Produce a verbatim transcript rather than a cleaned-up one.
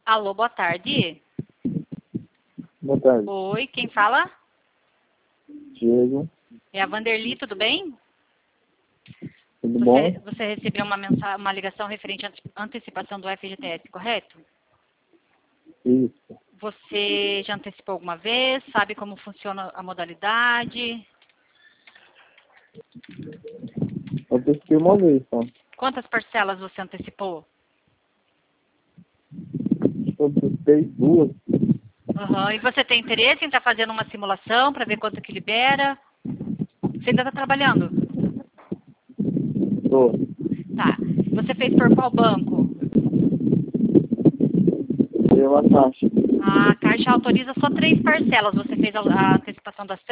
Alô, boa tarde. Boa tarde. Oi, quem fala? Diego. É a Vanderly, tudo bem? Tudo Você, bom? você recebeu uma, mensa uma ligação referente à antecipação do F G T S, correto? Isso. Você já antecipou alguma vez? Sabe como funciona a modalidade? Eu testei uma vez, só. Quantas parcelas você antecipou? Eu testei duas. Uhum. E você tem interesse em estar fazendo uma simulação para ver quanto que libera? Você ainda está trabalhando? Tô. Tá. Você fez por qual banco? Dei uma taxa. A Caixa autoriza só três parcelas. Você fez a, a antecipação das